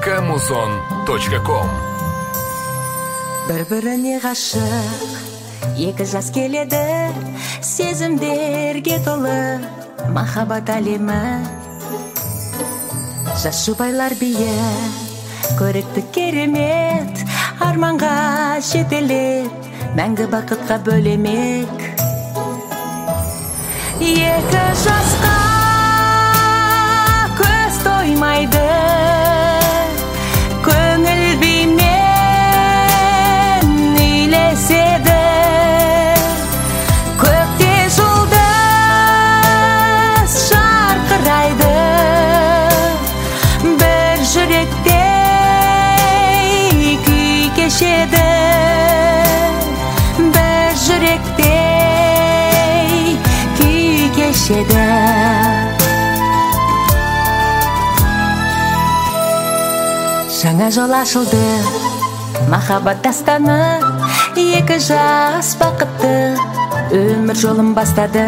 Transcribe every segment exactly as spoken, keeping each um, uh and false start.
точка музон точка ком. Бір-біріне ғашық екі жас келеді, сезімдерге толы махаббат әлемі. Жас жұбайлар бие, көрікті керемет, арманға жетелеп, мәңгі бақытқа бөлемек. Екі жасқа көз тоймайды, көңіл бимен үйлеседі. Көкте жұлдыз жарқырайды, бір жүректе күй кешеді. Бір жүректе күй кешеді. Жаңа жол ашылды, махаббат дастаны, екі жас бақытты өмір жолын бастады.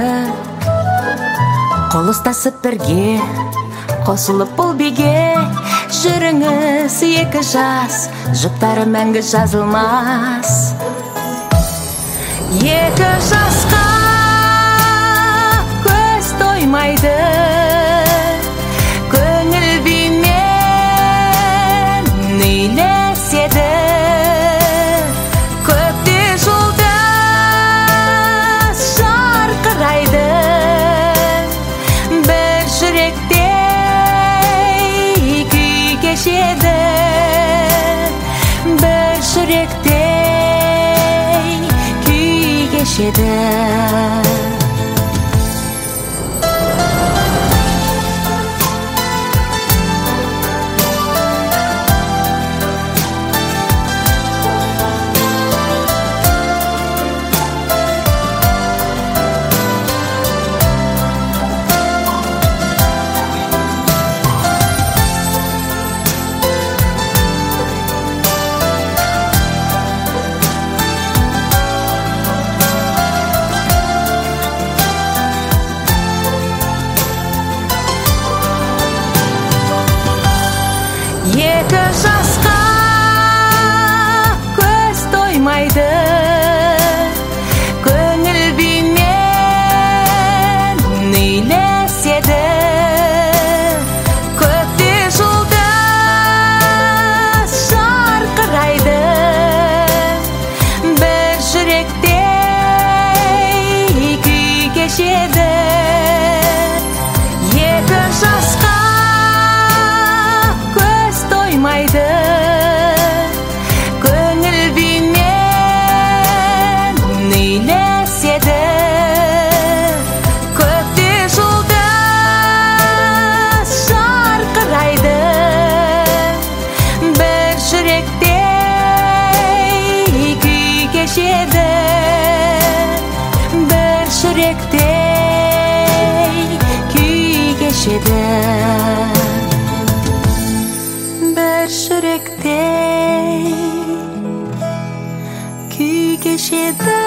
Қол ұстасып бірге, қосылып бұл биге, жүріңіз екі жас, жұптары мәңгі жазылмас. Екі жасқа көз тоймайды, көңіл бимен үйлеседі. Көкте жұлдыз жарқырайды, бір жүректе күй кешеді. Бір жүректе күй кешеді. Екі жасқа көз тоймайды, көңіл бимен үйлеседі. Көкте жұлдыз жарқырайды, бір жүректе күй кешеді. Екі жасқа тоймайды, көңіл бимен үйлеседі. Көкте жұлдыз жарқырайды, бір жүректе күй кешеді. Бір жүректе күй кешеді. Бір жүректе күй кешеді.